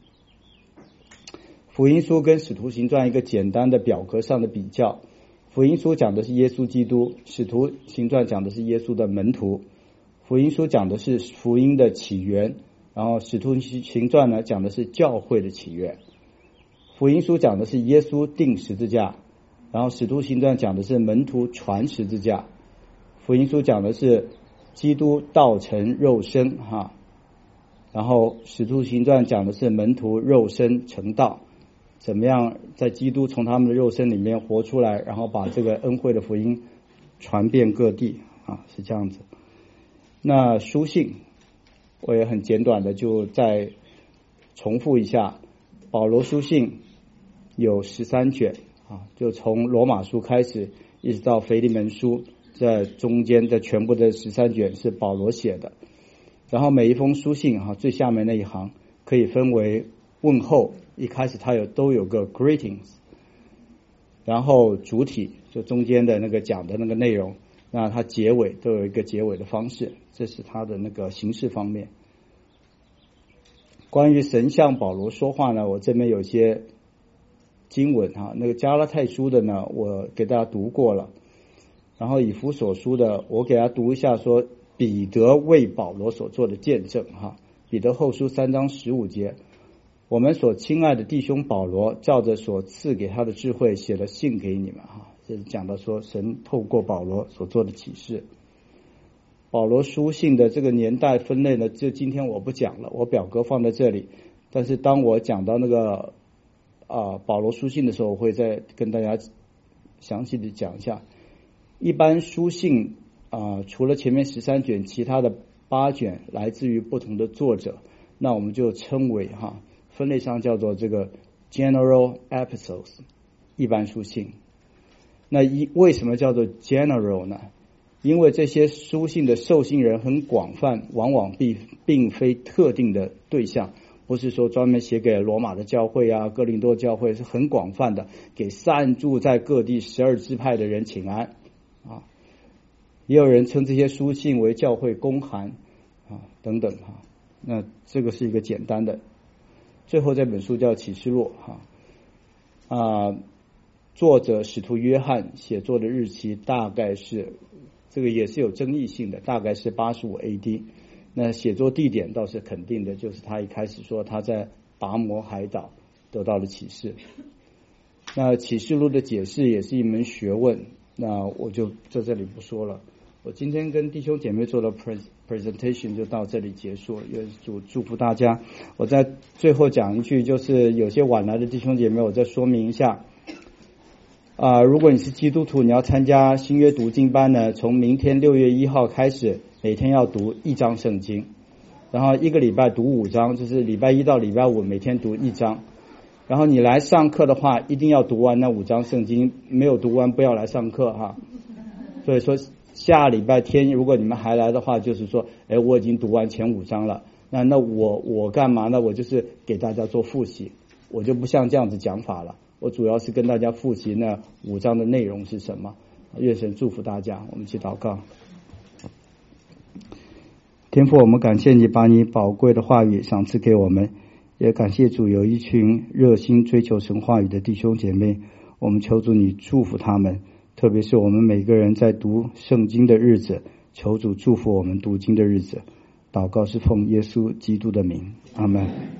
福音书跟使徒行传一个简单的表格上的比较，福音书讲的是耶稣基督，使徒行传讲的是耶稣的门徒。福音书讲的是福音的起源，然后使徒行传呢讲的是教会的起源。福音书讲的是耶稣钉十字架，然后使徒行传讲的是门徒传十字架。福音书讲的是基督道成肉身哈，然后使徒行传讲的是门徒肉身成道，怎么样在基督从他们的肉身里面活出来，然后把这个恩惠的福音传遍各地啊，是这样子。那书信我也很简短的就再重复一下，保罗书信有13卷啊，就从罗马书开始一直到腓利门书，这中间的全部的13卷是保罗写的。然后每一封书信最下面那一行可以分为问候，一开始它都有个 greetings， 然后主体就中间的那个讲的那个内容，那它结尾都有一个结尾的方式，这是它的那个形式方面。关于神向保罗说话呢，我这边有些经文那个加拉太书的呢我给大家读过了，然后以弗所书的我给大家读一下，说彼得为保罗所做的见证彼得后书3章15节，我们所亲爱的弟兄保罗照着所赐给他的智慧写了信给你们这是讲到说神透过保罗所做的启示。保罗书信的这个年代分类呢，就今天我不讲了，我表格放在这里，但是当我讲到那个保罗书信的时候，我会再跟大家详细的讲一下。一般书信除了前面13卷，其他的8卷来自于不同的作者，那我们就称为分类上叫做这个 general epistles， 一般书信。那为什么叫做 general 呢？因为这些书信的受信人很广泛，往往并非特定的对象，不是说专门写给罗马的教会哥林多教会，是很广泛的，给散住在各地12支派的人请安也有人称这些书信为教会公函等等那这个是一个简单的。 最后这本书叫启示录作者使徒约翰写作的日期大概是，这个也是有争议性的，大概是85 AD。那写作地点倒是肯定的，就是他一开始说他在拔摩海岛得到了启示。那启示录的解释也是一门学问，那我就在这里不说了。我今天跟弟兄姐妹做的 presentation 就到这里结束，愿主祝福大家。我在最后讲一句，就是有些晚来的弟兄姐妹，我再说明一下。如果你是基督徒，你要参加新约读经班呢，从明天6月1号开始，每天要读1章圣经，然后一个礼拜读5章，就是礼拜1到礼拜5每天读1章。然后你来上课的话，一定要读完那5章圣经，没有读完不要来上课哈。所以说下礼拜天如果你们还来的话，就是说我已经读完前5章了，那我干嘛呢？我就是给大家做复习，我就不像这样子讲法了，我主要是跟大家复习那5章的内容是什么。愿神祝福大家，我们一起祷告。天父，我们感谢你把你宝贵的话语赏赐给我们，也感谢主有一群热心追求神话语的弟兄姐妹，我们求主你祝福他们，特别是我们每个人在读圣经的日子，求主祝福我们读经的日子。祷告是奉耶稣基督的名，阿们。